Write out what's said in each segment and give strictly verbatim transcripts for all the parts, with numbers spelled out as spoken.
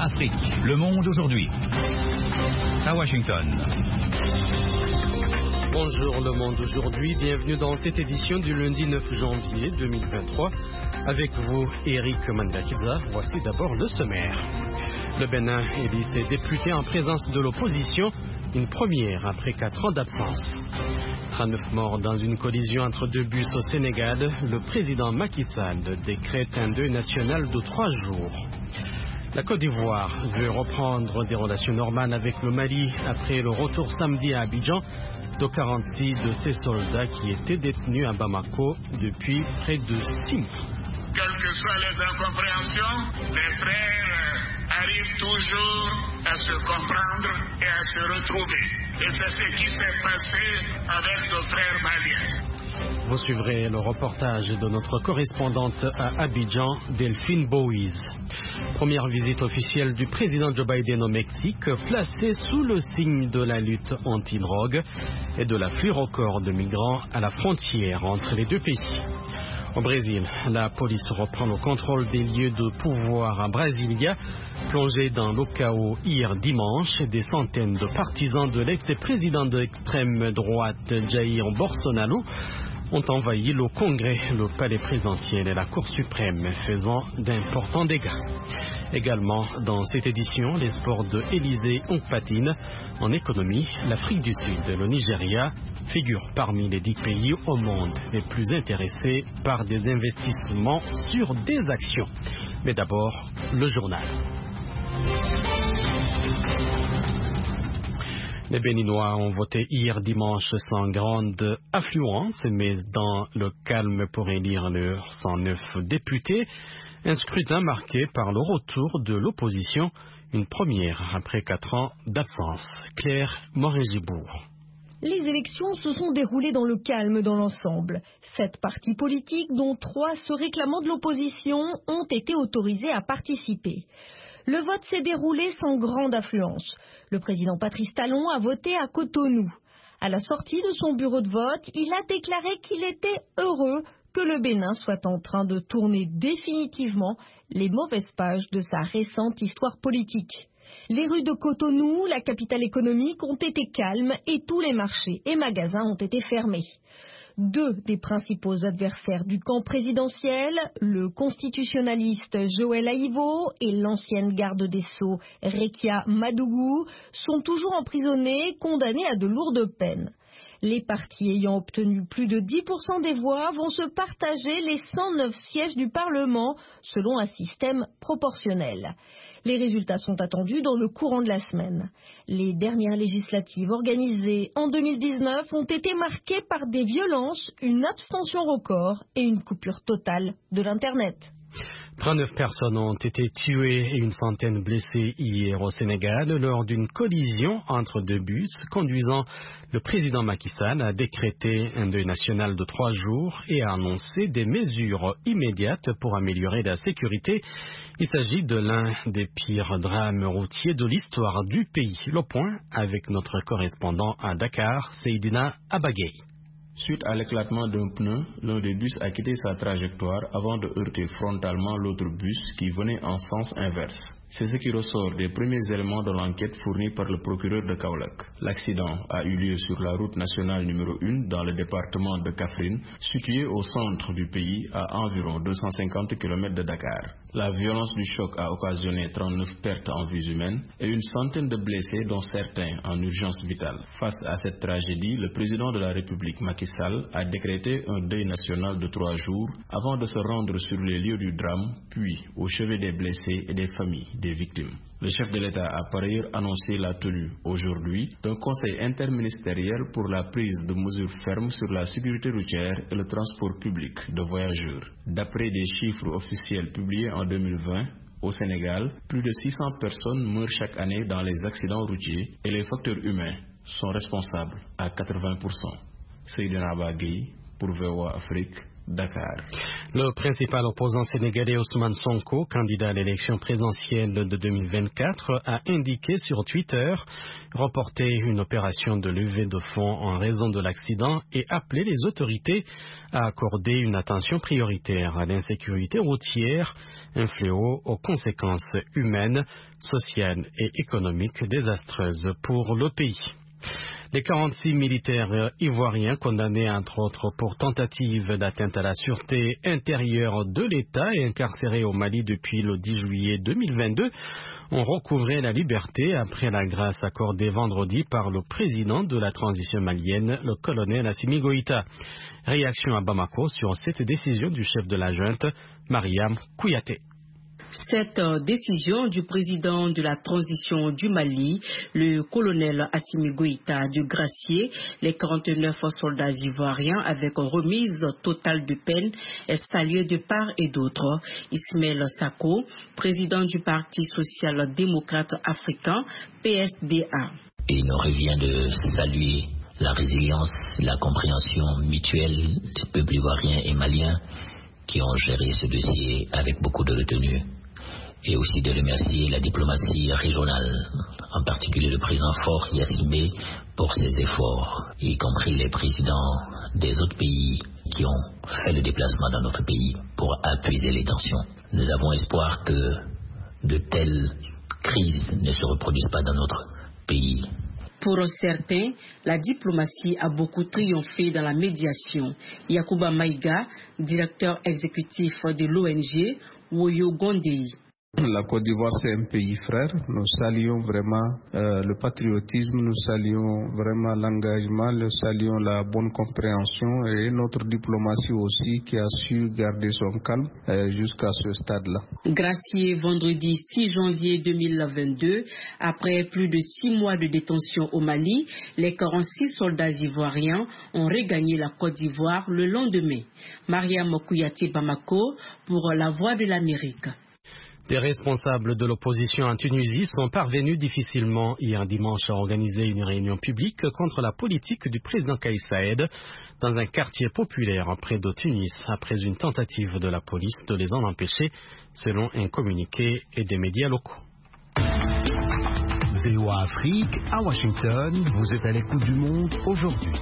Afrique, le monde aujourd'hui. À Washington. Bonjour le monde aujourd'hui, bienvenue dans cette édition du lundi neuf janvier deux mille vingt-trois. Avec vous, Eric Mandakiza. Voici d'abord le sommaire. Le Bénin élit ses députés en présence de l'opposition, une première après quatre ans d'absence. trente-neuf morts dans une collision entre deux bus au Sénégal. Le président Macky Sall décrète un deuil national de trois jours. La Côte d'Ivoire veut reprendre des relations normales avec le Mali après le retour samedi à Abidjan de quarante-six de ses soldats qui étaient détenus à Bamako depuis près de six mois. Quelles que soient les incompréhensions, les frères arrivent toujours à se comprendre et à se retrouver. Et c'est ce qui s'est passé avec nos frères maliens. Vous suivrez le reportage de notre correspondante à Abidjan, Delphine Bowies. Première visite officielle du président Joe Biden au Mexique, placée sous le signe de la lutte anti-drogue et de l'afflux record de migrants à la frontière entre les deux pays. Au Brésil, la police reprend le contrôle des lieux de pouvoir à Brasilia, plongé dans le chaos hier dimanche. Des centaines de partisans de l'ex-président de l'extrême droite Jair Bolsonaro ont envahi le Congrès, le palais présidentiel et la Cour suprême, faisant d'importants dégâts. Également, dans cette édition, les sports de Élysée Ongpatine. En économie, l'Afrique du Sud et le Nigeria figurent parmi les dix pays au monde les plus intéressés par des investissements sur des actions. Mais d'abord, le journal. Les Béninois ont voté hier dimanche sans grande affluence, mais dans le calme pour élire leurs cent neuf députés. Un scrutin marqué par le retour de l'opposition, une première après quatre ans d'absence. Claire Morin-Gibourg. Les élections se sont déroulées dans le calme dans l'ensemble. Sept partis politiques, dont trois se réclamant de l'opposition, ont été autorisés à participer. Le vote s'est déroulé sans grande affluence. Le président Patrice Talon a voté à Cotonou. À la sortie de son bureau de vote, il a déclaré qu'il était heureux que le Bénin soit en train de tourner définitivement les mauvaises pages de sa récente histoire politique. Les rues de Cotonou, la capitale économique, ont été calmes et tous les marchés et magasins ont été fermés. Deux des principaux adversaires du camp présidentiel, le constitutionnaliste Joël Aïvo et l'ancienne garde des Sceaux Rekia Madougou, sont toujours emprisonnés, condamnés à de lourdes peines. Les partis ayant obtenu plus de dix pour cent des voix vont se partager les cent neuf sièges du Parlement selon un système proportionnel. Les résultats sont attendus dans le courant de la semaine. Les dernières législatives organisées en deux mille dix-neuf ont été marquées par des violences, une abstention record et une coupure totale de l'Internet. trente-neuf personnes ont été tuées et une centaine blessées hier au Sénégal lors d'une collision entre deux bus conduisant le président Macky Sall à décréter un deuil national de trois jours et à annoncer des mesures immédiates pour améliorer la sécurité. Il s'agit de l'un des pires drames routiers de l'histoire du pays. Le point avec notre correspondant à Dakar, Seydina Abagay. Suite à l'éclatement d'un pneu, l'un des bus a quitté sa trajectoire avant de heurter frontalement l'autre bus qui venait en sens inverse. C'est ce qui ressort des premiers éléments de l'enquête fournie par le procureur de Kaolack. L'accident a eu lieu sur la route nationale numéro un dans le département de Kaffrine, situé au centre du pays à environ deux cent cinquante kilomètres de Dakar. La violence du choc a occasionné trente-neuf pertes en vies humaines et une centaine de blessés dont certains en urgence vitale. Face à cette tragédie, le président de la République Macky Sall a décrété un deuil national de trois jours avant de se rendre sur les lieux du drame, puis au chevet des blessés et des familles des victimes. Le chef de l'État a par ailleurs annoncé la tenue aujourd'hui d'un conseil interministériel pour la prise de mesures fermes sur la sécurité routière et le transport public de voyageurs. D'après des chiffres officiels publiés en deux mille vingt, au Sénégal, plus de six cents personnes meurent chaque année dans les accidents routiers et les facteurs humains sont responsables à quatre-vingts pour cent. Seydina Abagay Pour V O A Afrique, Dakar. Le principal opposant sénégalais Ousmane Sonko, candidat à l'élection présidentielle de deux mille vingt-quatre, a indiqué sur Twitter reporter une opération de levée de fonds en raison de l'accident et appelé les autorités à accorder une attention prioritaire à l'insécurité routière, un fléau aux conséquences humaines, sociales et économiques désastreuses pour le pays. Les quarante-six militaires ivoiriens condamnés entre autres pour tentative d'atteinte à la sûreté intérieure de l'État et incarcérés au Mali depuis le dix juillet deux mille vingt-deux ont recouvré la liberté après la grâce accordée vendredi par le président de la transition malienne, le colonel Assimi Goïta. Réaction à Bamako sur cette décision du chef de la junte, Mariam Kouyaté. Cette décision du président de la transition du Mali, le colonel Assimi Goïta, de gracier les quarante-neuf soldats ivoiriens avec remise totale de peine est saluée de part et d'autre. Ismaël Sako, président du Parti social-démocrate africain, P S D A. Il nous revient de saluer la résilience, la compréhension mutuelle des peuples ivoiriens et maliens qui ont géré ce dossier avec beaucoup de retenue. Et aussi de remercier la diplomatie régionale, en particulier le président Faure Yassimé pour ses efforts, y compris les présidents des autres pays qui ont fait le déplacement dans notre pays pour apaiser les tensions. Nous avons espoir que de telles crises ne se reproduisent pas dans notre pays. Pour certains, la diplomatie a beaucoup triomphé dans la médiation. Yacouba Maïga, directeur exécutif de l'O N G Woyo Gondei. La Côte d'Ivoire, c'est un pays frère. Nous saluons vraiment euh, le patriotisme, nous saluons vraiment l'engagement, nous saluons la bonne compréhension et notre diplomatie aussi qui a su garder son calme euh, jusqu'à ce stade-là. Gracié vendredi six janvier deux mille vingt-deux, après plus de six mois de détention au Mali, les quarante-six soldats ivoiriens ont regagné la Côte d'Ivoire le lendemain. Mariam Kouyaté Bamako pour La Voix de l'Amérique. Des responsables de l'opposition en Tunisie sont parvenus difficilement hier dimanche à organiser une réunion publique contre la politique du président Kais Saïed dans un quartier populaire près de Tunis après une tentative de la police de les en empêcher, selon un communiqué et des médias locaux. V O A Afrique, à Washington, vous êtes à l'écoute du monde aujourd'hui.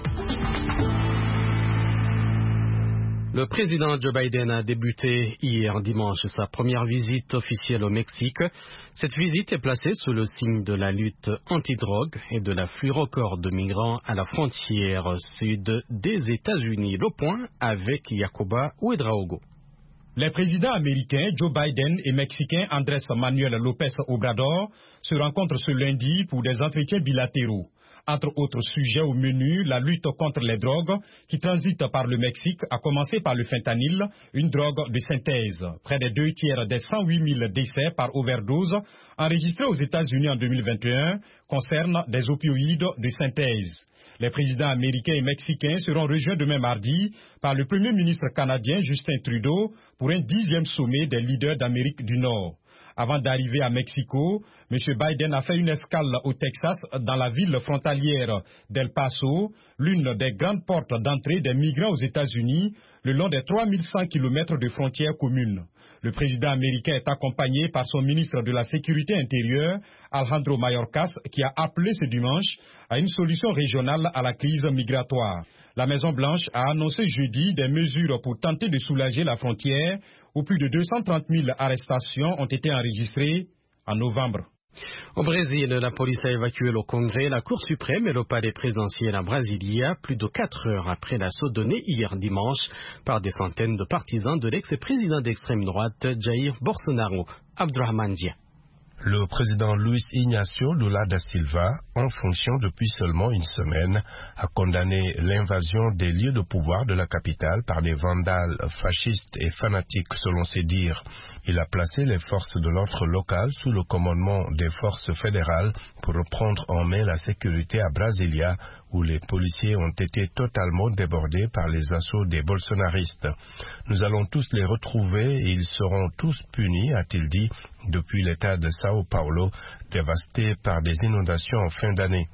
Le président Joe Biden a débuté hier dimanche sa première visite officielle au Mexique. Cette visite est placée sous le signe de la lutte anti-drogue et de l'afflux record de migrants à la frontière sud des États-Unis. Le point avec Yacouba Ouedraogo. Les présidents américains Joe Biden et mexicain Andrés Manuel López Obrador se rencontrent ce lundi pour des entretiens bilatéraux. Entre autres sujets au menu, la lutte contre les drogues qui transitent par le Mexique, a commencé par le fentanyl, une drogue de synthèse. Près des deux tiers des cent huit mille décès par overdose enregistrés aux États-Unis en deux mille vingt et un concernent des opioïdes de synthèse. Les présidents américains et mexicains seront rejoints demain mardi par le Premier ministre canadien Justin Trudeau pour un dixième sommet des leaders d'Amérique du Nord. Avant d'arriver à Mexico, M. Biden a fait une escale au Texas dans la ville frontalière d'El Paso, l'une des grandes portes d'entrée des migrants aux États-Unis, le long des trois mille cent kilomètres de frontières communes. Le président américain est accompagné par son ministre de la Sécurité intérieure, Alejandro Mayorkas, qui a appelé ce dimanche à une solution régionale à la crise migratoire. La Maison-Blanche a annoncé jeudi des mesures pour tenter de soulager la frontière, où plus de deux cent trente mille arrestations ont été enregistrées en novembre. Au Brésil, la police a évacué le Congrès, la Cour suprême et le palais présidentiel à Brasilia, plus de quatre heures après l'assaut donné hier dimanche par des centaines de partisans de l'ex-président d'extrême droite Jair Bolsonaro. Abdrahman Dia. Le président Luis Ignacio Lula da Silva, en fonction depuis seulement une semaine, a condamné l'invasion des lieux de pouvoir de la capitale par des vandales fascistes et fanatiques selon ses dires. Il a placé les forces de l'ordre local sous le commandement des forces fédérales pour reprendre en main la sécurité à Brasilia, où les policiers ont été totalement débordés par les assauts des bolsonaristes. Nous allons tous les retrouver et ils seront tous punis, a-t-il dit, depuis l'état de Sao Paulo, dévasté par des inondations en fin d'année.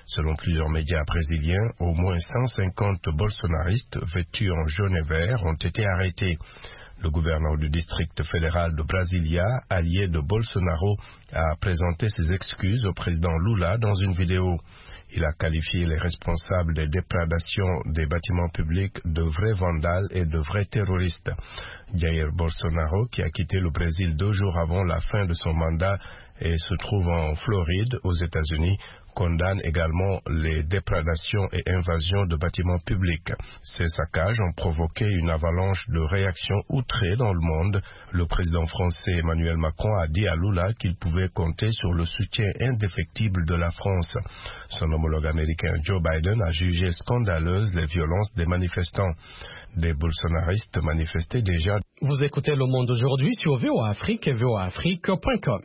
Selon plusieurs médias brésiliens, au moins cent cinquante bolsonaristes vêtus en jaune et vert ont été arrêtés. Le gouverneur du district fédéral de Brasilia, allié de Bolsonaro, a présenté ses excuses au président Lula dans une vidéo. Il a qualifié les responsables des déprédations des bâtiments publics de vrais vandales et de vrais terroristes. Jair Bolsonaro, qui a quitté le Brésil deux jours avant la fin de son mandat et se trouve en Floride, aux États-Unis, condamne également les déprédations et invasions de bâtiments publics. Ces saccages ont provoqué une avalanche de réactions outrées dans le monde. Le président français Emmanuel Macron a dit à Lula qu'il pouvait compter sur le soutien indéfectible de la France. Son homologue américain Joe Biden a jugé scandaleuses les violences des manifestants. Des bolsonaristes manifestaient déjà. Vous écoutez Le Monde aujourd'hui sur V O A Afrique et V O A Afrique point com.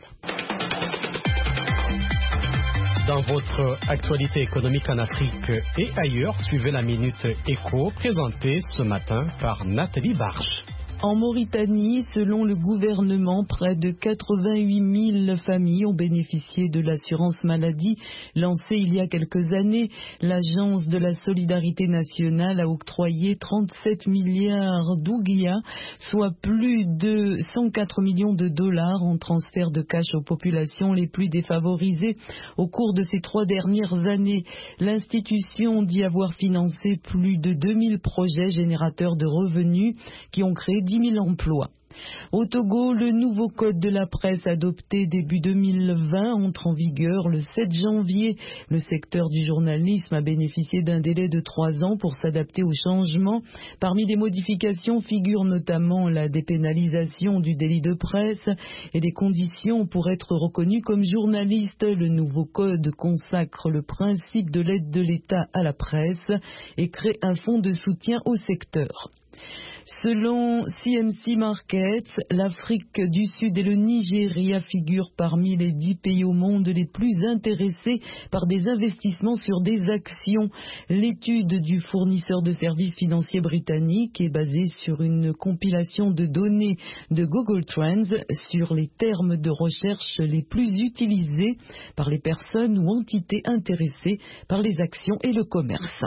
Dans votre actualité économique en Afrique et ailleurs, suivez la Minute Éco présentée ce matin par Nathalie Barge. En Mauritanie, selon le gouvernement, près de quatre-vingt-huit mille familles ont bénéficié de l'assurance maladie lancée il y a quelques années. L'Agence de la solidarité nationale a octroyé trente-sept milliards d'ouguiya, soit plus de cent quatre millions de dollars en transfert de cash aux populations les plus défavorisées au cours de ces trois dernières années. L'institution dit avoir financé plus de deux mille projets générateurs de revenus qui ont créé dix mille emplois. Au Togo, le nouveau code de la presse adopté début deux mille vingt entre en vigueur le sept janvier. Le secteur du journalisme a bénéficié d'un délai de trois ans pour s'adapter aux changements. Parmi les modifications figurent notamment la dépénalisation du délit de presse et des conditions pour être reconnu comme journaliste. Le nouveau code consacre le principe de l'aide de l'État à la presse et crée un fonds de soutien au secteur. Selon C M C Markets, l'Afrique du Sud et le Nigeria figurent parmi les dix pays au monde les plus intéressés par des investissements sur des actions. L'étude du fournisseur de services financiers britannique est basée sur une compilation de données de Google Trends sur les termes de recherche les plus utilisés par les personnes ou entités intéressées par les actions et le commerce.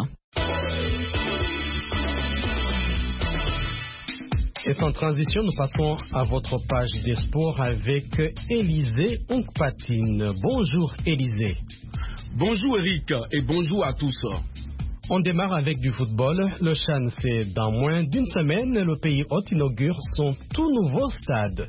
Et sans transition, nous passons à votre page des sports avec Élisée Onkpatine. Bonjour Élisée. Bonjour Eric et bonjour à tous. On démarre avec du football. Le CHAN, c'est dans moins d'une semaine. Le pays hôte inaugure son tout nouveau stade.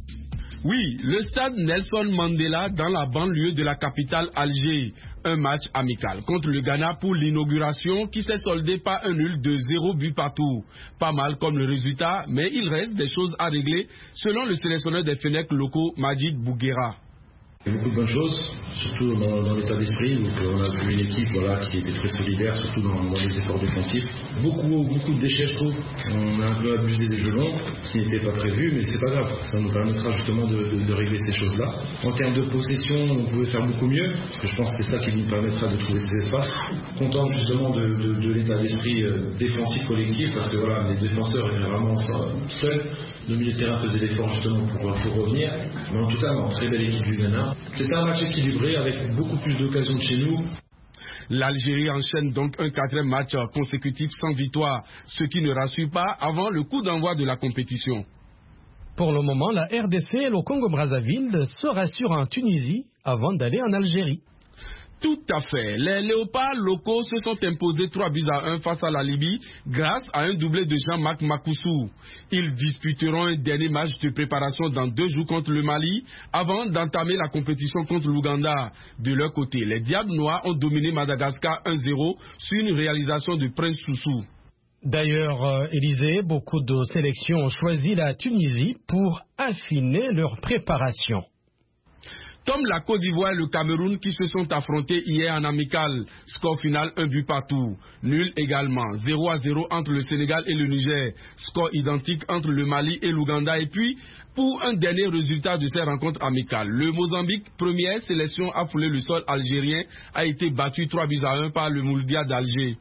Oui, le stade Nelson Mandela dans la banlieue de la capitale Alger. Un match amical contre le Ghana pour l'inauguration qui s'est soldé par un nul de zéro but partout. Pas mal comme le résultat, mais il reste des choses à régler selon le sélectionneur des Fennecs locaux, Majid Bouguera. Il y a beaucoup de bonnes choses, surtout dans, dans l'état d'esprit. Donc, on a vu une équipe voilà, qui était très solidaire, surtout dans, dans les efforts défensifs. Beaucoup, beaucoup de déchets, je trouve. On a un peu abusé des jeux longs, ce qui n'était pas prévu, mais c'est pas grave. Ça nous permettra justement de, de, de régler ces choses-là. En termes de possession, on pouvait faire beaucoup mieux, parce que je pense que c'est ça qui nous permettra de trouver ces espaces. Content justement de, de, de l'état d'esprit euh, défensif collectif, parce que voilà, les défenseurs étaient vraiment seuls. Le milieu de terrain faisait l'effort justement pour, pour revenir. Mais en tout cas, non, très belle équipe du Ghana. C'était un match équilibré avec beaucoup plus d'occasions de chez nous. L'Algérie enchaîne donc un quatrième match consécutif sans victoire, ce qui ne rassure pas avant le coup d'envoi de la compétition. Pour le moment, la R D C et le Congo-Brazzaville se rassurent en Tunisie avant d'aller en Algérie. Tout à fait. Les léopards locaux se sont imposés trois buts à un face à la Libye grâce à un doublé de Jean-Marc Makoussou. Ils disputeront un dernier match de préparation dans deux jours contre le Mali avant d'entamer la compétition contre l'Ouganda. De leur côté, les Diables Noirs ont dominé Madagascar un zéro sur une réalisation de Prince Soussou. D'ailleurs, euh, Élisée, beaucoup de sélections ont choisi la Tunisie pour affiner leur préparation. Comme la Côte d'Ivoire et le Cameroun qui se sont affrontés hier en amical. Score final un but partout. Nul également. zéro à zéro entre le Sénégal et le Niger. Score identique entre le Mali et l'Ouganda. Et puis, pour un dernier résultat de ces rencontres amicales, le Mozambique, première sélection à fouler le sol algérien, a été battu trois buts à un par le Mouldia d'Alger.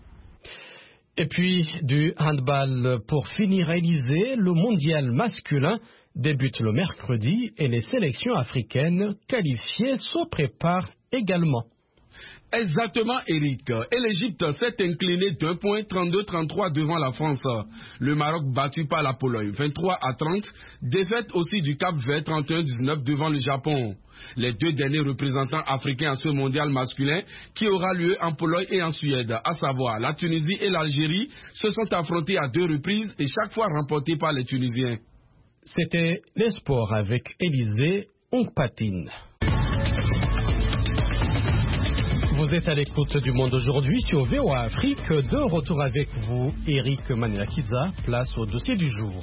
Et puis, du handball pour finir, Élisée, le mondial masculin débute le mercredi et les sélections africaines qualifiées se préparent également. Exactement, Eric. Et l'Égypte s'est inclinée d'un point trente-deux trente-trois devant la France. Le Maroc battu par la Pologne vingt-trois à trente. Défaite aussi du Cap-Vert trente et un dix-neuf devant le Japon. Les deux derniers représentants africains à ce mondial masculin qui aura lieu en Pologne et en Suède, à savoir la Tunisie et l'Algérie, se sont affrontés à deux reprises et chaque fois remportés par les Tunisiens. C'était les sports avec Élisée Ongpatine. Vous êtes à l'écoute du Monde aujourd'hui sur V O A Afrique. De retour avec vous, Eric Manelakiza. Place au dossier du jour.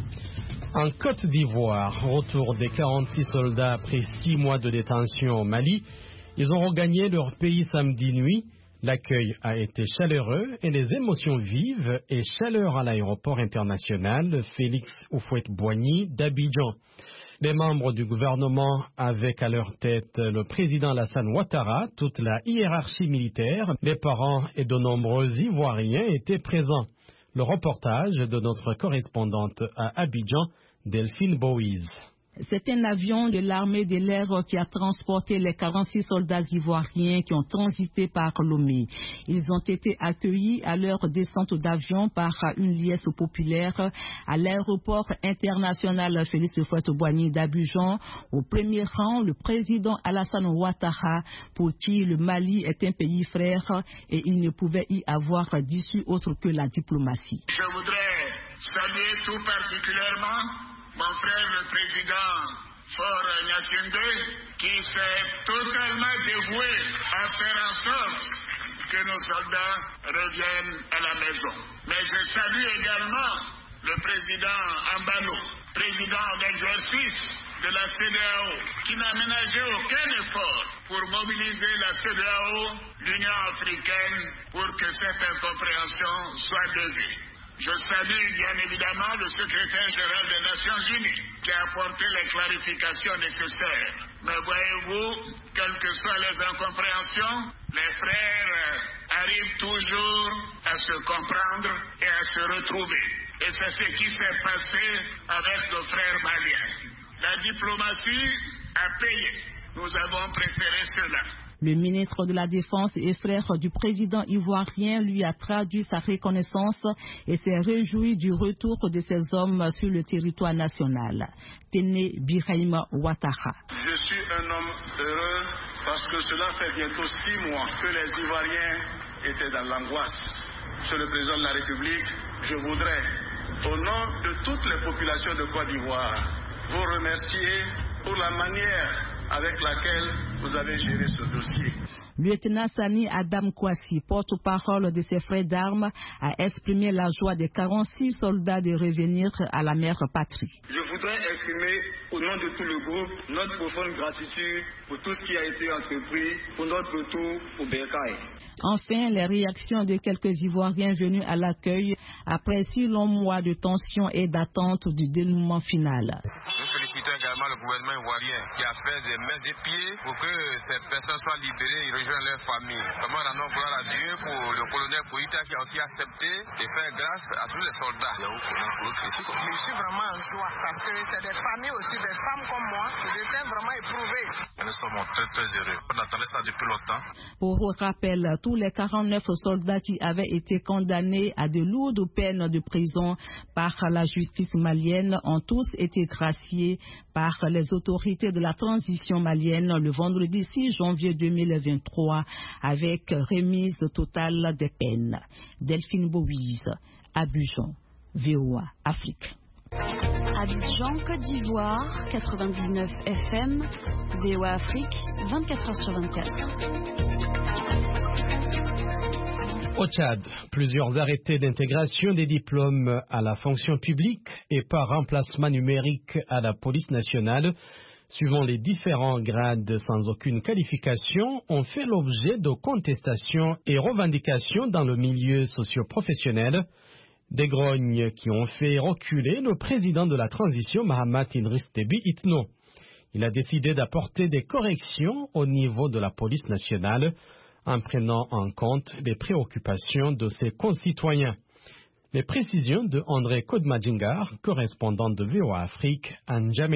En Côte d'Ivoire, retour des quarante-six soldats après six mois de détention au Mali. Ils ont regagné leur pays samedi nuit. L'accueil a été chaleureux et les émotions vives et chaleur à l'aéroport international Félix Houphouët-Boigny d'Abidjan. Les membres du gouvernement avec à leur tête le président Alassane Ouattara, toute la hiérarchie militaire, les parents et de nombreux Ivoiriens étaient présents. Le reportage de notre correspondante à Abidjan, Delphine Boise. C'est un avion de l'armée de l'air qui a transporté les quarante-six soldats ivoiriens qui ont transité par Lomé. Ils ont été accueillis à leur descente d'avion par une liesse populaire à l'aéroport international Félix Houphouët-Boigny d'Abidjan. Au premier rang, le président Alassane Ouattara, pour qui le Mali est un pays frère et il ne pouvait y avoir d'issue autre que la diplomatie. Je voudrais saluer tout particulièrement mon frère le président Faure Gnassingbé, qui s'est totalement dévoué à faire en sorte que nos soldats reviennent à la maison. Mais je salue également le président Ambalo, président d'exercice de la C E D E A O, qui n'a ménagé aucun effort pour mobiliser la C E D E A O, l'Union africaine, pour que cette incompréhension soit levée. Je salue bien évidemment le secrétaire général des Nations Unies qui a apporté les clarifications nécessaires. Mais voyez-vous, quelles que soient les incompréhensions, les frères arrivent toujours à se comprendre et à se retrouver. Et c'est ce qui s'est passé avec nos frères maliens. La diplomatie a payé. Nous avons préféré cela. Le ministre de la Défense et frère du président ivoirien lui a traduit sa reconnaissance et s'est réjoui du retour de ces hommes sur le territoire national. Téné Birahima Ouattara. Je suis un homme heureux parce que cela fait bientôt six mois que les Ivoiriens étaient dans l'angoisse. Monsieur le président de la République, je voudrais, au nom de toutes les populations de Côte d'Ivoire, vous remercier pour la manière avec laquelle vous avez géré ce dossier. Lieutenant Sani Adam Kwasi, porte-parole de ses frères d'armes, a exprimé la joie des quarante-six soldats de revenir à la mère patrie. Je voudrais exprimer au nom de tout le groupe notre profonde gratitude pour tout ce qui a été entrepris pour notre retour au Bercail. Enfin, les réactions de quelques Ivoiriens venus à l'accueil après six longs mois de tension et d'attente du dénouement final. Nous félicitons également le gouvernement ivoirien qui a fait des mains et pieds pour que ces personnes soient libérées et rejoignent leur famille. Vraiment, rendons gloire à Dieu pour le colonel Koïta qui a aussi accepté de faire grâce à tous les soldats. Je suis vraiment en joie parce que c'est des familles aussi, des femmes comme moi, qui étaient vraiment éprouvées. Nous sommes très très heureux. On attendait ça depuis longtemps. Pour rappel, tous les quarante-neuf soldats qui avaient été condamnés à de lourdes peines de prison par la justice malienne ont tous été graciés par les autorités de la transition malienne le vendredi six janvier deux mille vingt-trois avec remise totale des peines. Delphine Boise, Abidjan, V O A Afrique. Abidjan, Côte d'Ivoire, quatre-vingt-dix-neuf F M, V O A Afrique, vingt-quatre heures sur vingt-quatre. Au Tchad, plusieurs arrêtés d'intégration des diplômes à la fonction publique et par remplacement numérique à la police nationale, suivant les différents grades sans aucune qualification, ont fait l'objet de contestations et revendications dans le milieu socio-professionnel. Des grognes qui ont fait reculer le président de la transition, Mahamat Idriss Déby Itno. Il a décidé d'apporter des corrections au niveau de la police nationale en prenant en compte les préoccupations de ses concitoyens. Les précisions de André Kodmadjingar, correspondant de V O A Afrique à N'Djamena.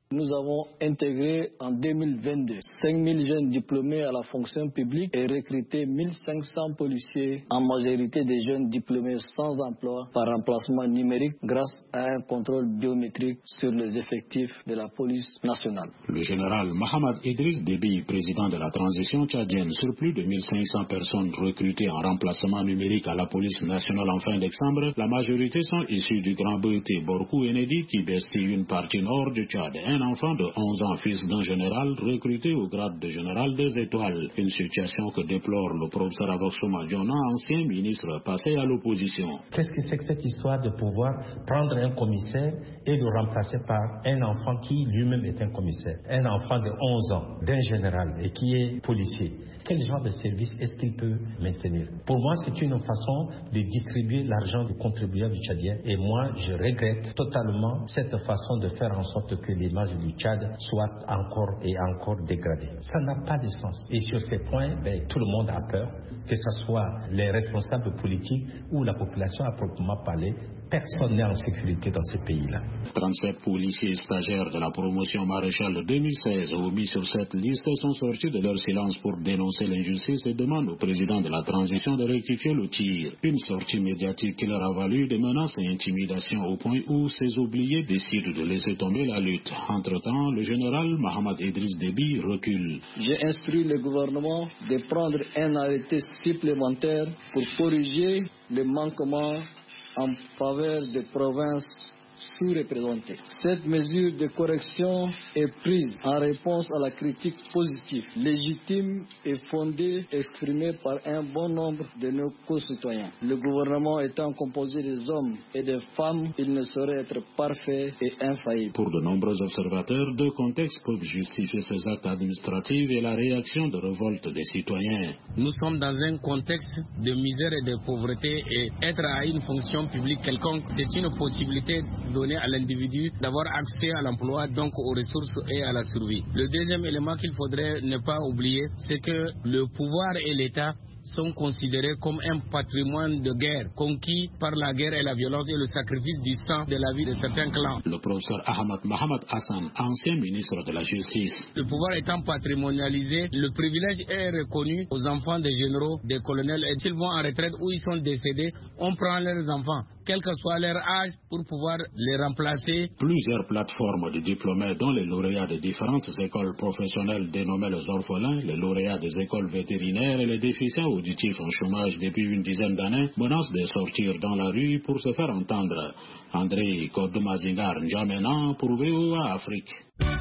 Nous avons intégré en deux mille vingt-deux cinq mille jeunes diplômés à la fonction publique et recruté mille cinq cents policiers, en majorité des jeunes diplômés sans emploi par remplacement numérique grâce à un contrôle biométrique sur les effectifs de la police nationale. Le général Mohamed Idriss Déby, président de la transition tchadienne, sur plus de mille cinq cents personnes recrutées en remplacement numérique à la police nationale en fin décembre, la majorité sont issus du Grand Bouté, Borkou et Nedi qui bestie une partie nord du Tchad. Un enfant de onze ans, fils d'un général, recruté au grade de général deux étoiles. Une situation que déplore le professeur Aboxoma Djona, ancien ministre passé à l'opposition. Qu'est-ce que c'est que cette histoire de pouvoir prendre un commissaire et le remplacer par un enfant qui lui-même est un commissaire? Un enfant de onze ans, d'un général et qui est policier. Quel genre de service est-ce qu'il peut maintenir? Pour moi, c'est une façon de distribuer l'argent du contribuable tchadien. Et moi, je regrette totalement cette façon de faire en sorte que l'image du Tchad soit encore et encore dégradée. Ça n'a pas de sens. Et sur ces points, ben, tout le monde a peur, que ce soit les responsables politiques ou la population à proprement parler. Personne n'est en sécurité dans ces pays-là. trente-sept policiers stagiaires de la promotion maréchale de deux mille seize omis sur cette liste sont sortis de leur silence pour dénoncer l'injustice et demandent au président de la transition de rectifier le tir. Une sortie médiatique qui leur a valu des menaces et intimidations au point où ces oubliés décident de laisser tomber la lutte. Entre-temps, le général Mohamed Idriss Déby recule. J'ai instruit le gouvernement de prendre un arrêté supplémentaire pour corriger les manquements en faveur des provinces sous-représentées. Cette mesure de correction est prise en réponse à la critique positive, légitime et fondée exprimée par un bon nombre de nos concitoyens. Le gouvernement étant composé des hommes et des femmes, il ne saurait être parfait et infaillible. Pour de nombreux observateurs, deux contextes peuvent justifier ces actes administratifs et la réaction de révolte des citoyens. Nous sommes dans un contexte de misère et de pauvreté et être à une fonction publique quelconque, c'est une possibilité donner à l'individu d'avoir accès à l'emploi, donc aux ressources et à la survie. Le deuxième élément qu'il faudrait ne pas oublier, c'est que le pouvoir et l'État sont considérés comme un patrimoine de guerre, conquis par la guerre et la violence et le sacrifice du sang de la vie de certains clans. Le professeur Ahmad Mohamed Hassan, ancien ministre de la Justice. Le pouvoir étant patrimonialisé, le privilège est reconnu aux enfants des généraux, des colonels, et s'ils vont en retraite ou ils sont décédés, on prend leurs enfants, quel que soit leur âge, pour pouvoir les remplacer. Plusieurs plateformes de diplômés, dont les lauréats de différentes écoles professionnelles dénommées les orphelins, les lauréats des écoles vétérinaires et les déficients auditifs en chômage depuis une dizaine d'années, menacent de sortir dans la rue pour se faire entendre. André Kodoumazingar N'Djamena pour V O A Afrique.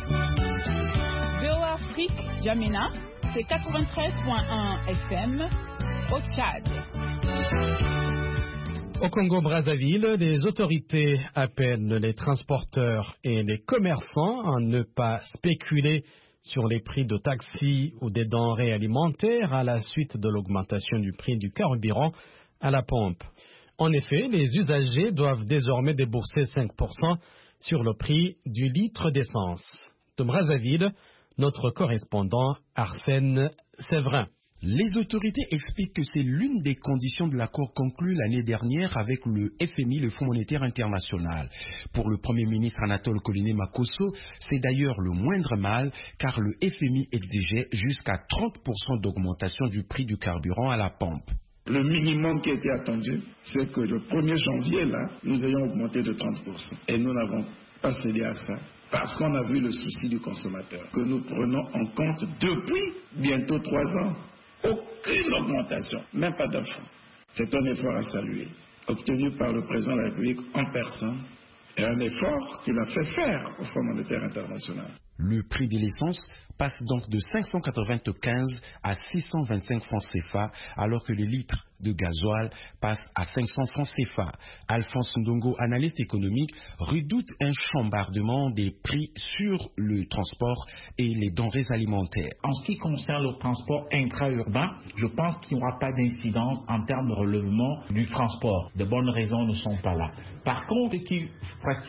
V O A Afrique, N'Djamena, c'est quatre-vingt-treize point un F M au Tchad. Au Congo-Brazzaville, les autorités appellent les transporteurs et les commerçants à ne pas spéculer sur les prix de taxis ou des denrées alimentaires à la suite de l'augmentation du prix du carburant à la pompe. En effet, les usagers doivent désormais débourser cinq pour cent sur le prix du litre d'essence. De Brazzaville, notre correspondant Arsène Séverin. Les autorités expliquent que c'est l'une des conditions de l'accord conclu l'année dernière avec le F M I, le Fonds monétaire international. Pour le Premier ministre Anatole Koliné Makosso, c'est d'ailleurs le moindre mal car le F M I exigeait jusqu'à trente pour cent d'augmentation du prix du carburant à la pompe. Le minimum qui était attendu, c'est que le premier janvier, là, nous ayons augmenté de trente pour cent. Et nous n'avons pas cédé à ça. Parce qu'on a vu le souci du consommateur, que nous prenons en compte depuis bientôt trois ans. Aucune augmentation, même pas d'un franc. C'est un effort à saluer, obtenu par le président de la République en personne, et un effort qu'il a fait faire au Fonds monétaire international. Le prix de l'essence passe donc de cinq cent quatre-vingt-quinze à six cent vingt-cinq francs C F A, alors que le litre de gasoil passe à cinq cents francs C F A. Alphonse Ndongo, analyste économique, redoute un chambardement des prix sur le transport et les denrées alimentaires. En ce qui concerne le transport intra-urbain, je pense qu'il n'y aura pas d'incidence en termes de relèvement du transport. De bonnes raisons ne sont pas là. Par contre, ceux qui pratiquent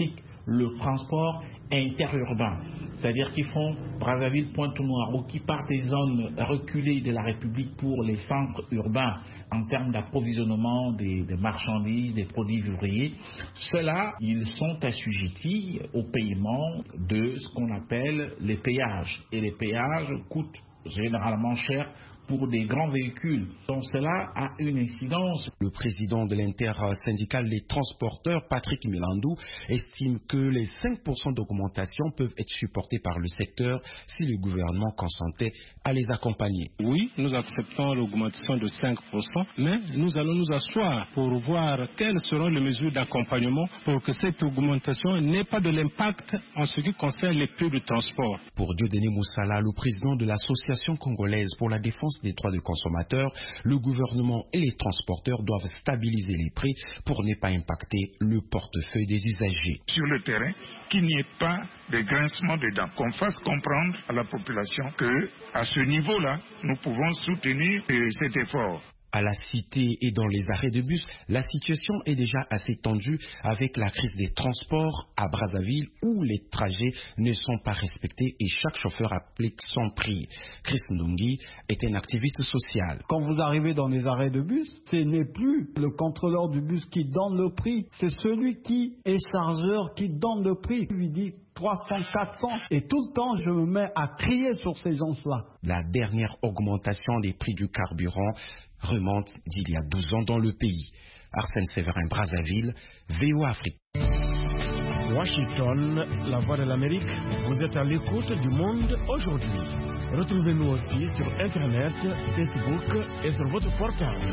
le transport interurbain. C'est-à-dire qu'ils font Brazzaville-Pointe Noire ou qui partent des zones reculées de la République pour les centres urbains en termes d'approvisionnement des, des marchandises, des produits vivriers. Ceux-là, ils sont assujettis au paiement de ce qu'on appelle les péages. Et les péages coûtent généralement cher pour des grands véhicules. Donc cela a une incidence. Le président de l'intersyndicale des transporteurs, Patrick Milandou, estime que les cinq pour cent d'augmentation peuvent être supportés par le secteur si le gouvernement consentait à les accompagner. Oui, nous acceptons l'augmentation de cinq pour cent, mais nous allons nous asseoir pour voir quelles seront les mesures d'accompagnement pour que cette augmentation n'ait pas de l'impact en ce qui concerne les prix de transport. Pour Dieudonné Moussala, le président de l'Association congolaise pour la défense des droits de consommateurs, le gouvernement et les transporteurs doivent stabiliser les prix pour ne pas impacter le portefeuille des usagers. Sur le terrain, qu'il n'y ait pas de grincement de dents, qu'on fasse comprendre à la population que, à ce niveau-là, nous pouvons soutenir cet effort. À la Cité et dans les arrêts de bus, la situation est déjà assez tendue avec la crise des transports à Brazzaville où les trajets ne sont pas respectés et chaque chauffeur applique son prix. Chris Ndungi est un activiste social. Quand vous arrivez dans les arrêts de bus, ce n'est plus le contrôleur du bus qui donne le prix, c'est celui qui est chargeur qui donne le prix. Il lui dit trois cents, quatre cents et tout le temps je me mets à crier sur ces gens-là. La dernière augmentation des prix du carburant remonte d'il y a douze ans dans le pays. Arsène Séverin, Brazzaville, V O A Afrique. Washington, la voix de l'Amérique, vous êtes à l'écoute du monde aujourd'hui. Retrouvez-nous aussi sur Internet, Facebook et sur votre portable.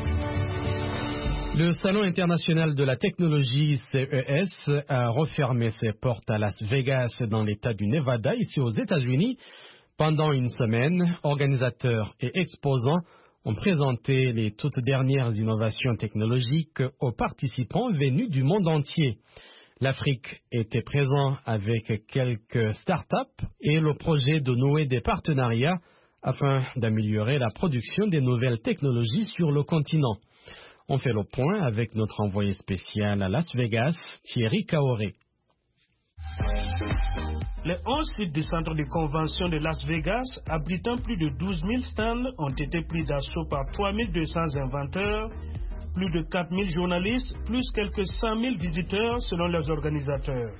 Le Salon international de la technologie C E S a refermé ses portes à Las Vegas dans l'État du Nevada, ici aux États-Unis. Pendant une semaine, organisateurs et exposants ont présenté les toutes dernières innovations technologiques aux participants venus du monde entier. L'Afrique était présente avec quelques startups et le projet de nouer des partenariats afin d'améliorer la production des nouvelles technologies sur le continent. On fait le point avec notre envoyé spécial à Las Vegas, Thierry Kaoré. Les onze sites du centre de convention de Las Vegas, abritant plus de douze mille stands, ont été pris d'assaut par trois mille deux cents inventeurs, plus de quatre mille journalistes, plus quelques cent mille visiteurs selon leurs organisateurs.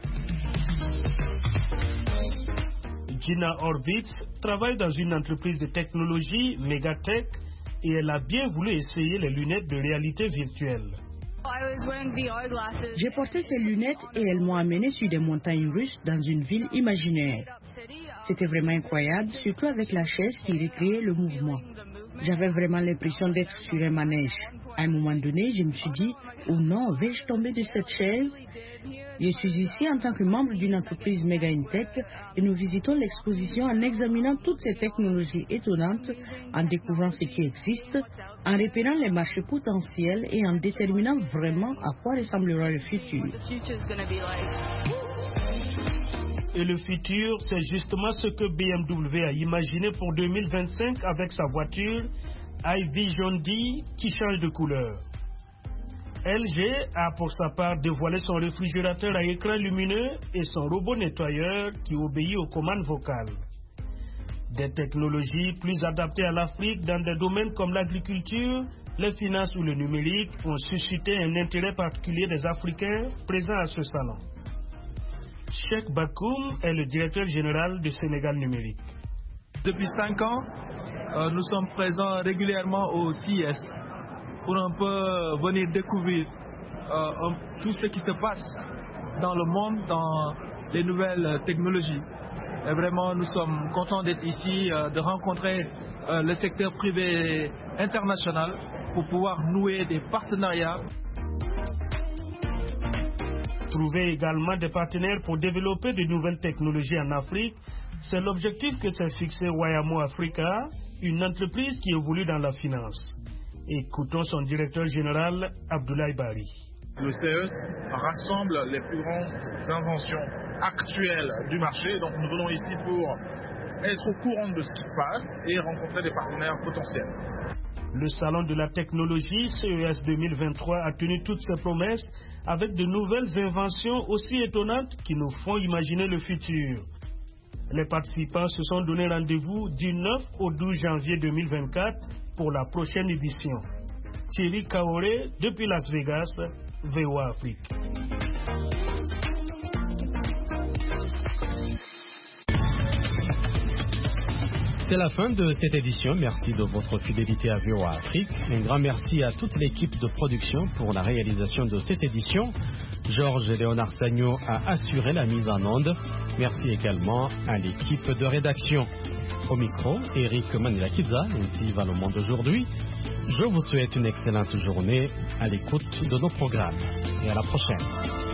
Gina Horvitz travaille dans une entreprise de technologie, Megatech, et elle a bien voulu essayer les lunettes de réalité virtuelle. J'ai porté ces lunettes et elles m'ont amené sur des montagnes russes dans une ville imaginaire. C'était vraiment incroyable, surtout avec la chaise qui recréait le mouvement. J'avais vraiment l'impression d'être sur un manège. À un moment donné, je me suis dit, oh non, vais-je tomber de cette chaise? Je suis ici en tant que membre d'une entreprise Mega Intech et nous visitons l'exposition en examinant toutes ces technologies étonnantes, en découvrant ce qui existe, en repérant les marchés potentiels et en déterminant vraiment à quoi ressemblera le futur. Et le futur, c'est justement ce que B M W a imaginé pour deux mille vingt-cinq avec sa voiture iVision D qui change de couleur. L G a pour sa part dévoilé son réfrigérateur à écran lumineux et son robot nettoyeur qui obéit aux commandes vocales. Des technologies plus adaptées à l'Afrique dans des domaines comme l'agriculture, les finances ou le numérique ont suscité un intérêt particulier des Africains présents à ce salon. Cheikh Bakoum est le directeur général de Sénégal Numérique. Depuis cinq ans, euh, nous sommes présents régulièrement au C I S pour un peu venir découvrir euh, un, tout ce qui se passe dans le monde, dans les nouvelles technologies. Et vraiment, nous sommes contents d'être ici, euh, de rencontrer euh, le secteur privé international pour pouvoir nouer des partenariats. Trouver également des partenaires pour développer de nouvelles technologies en Afrique, c'est l'objectif que s'est fixé Wayamo Africa, une entreprise qui évolue dans la finance. Écoutons son directeur général, Abdoulaye Bari. Le C E S rassemble les plus grandes inventions actuelles du marché, donc nous venons ici pour être au courant de ce qui se passe et rencontrer des partenaires potentiels. Le Salon de la technologie C E S deux mille vingt-trois a tenu toutes ses promesses avec de nouvelles inventions aussi étonnantes qui nous font imaginer le futur. Les participants se sont donné rendez-vous du neuf au douze janvier deux mille vingt-quatre pour la prochaine édition. Thierry Kaoré depuis Las Vegas, V O A Afrique. C'est la fin de cette édition. Merci de votre fidélité à V O A Afrique. Un grand merci à toute l'équipe de production pour la réalisation de cette édition. Georges Léonard Sagno a assuré la mise en onde. Merci également à l'équipe de rédaction. Au micro, Eric Manilakiza, ainsi va le monde aujourd'hui. Je vous souhaite une excellente journée à l'écoute de nos programmes. Et à la prochaine.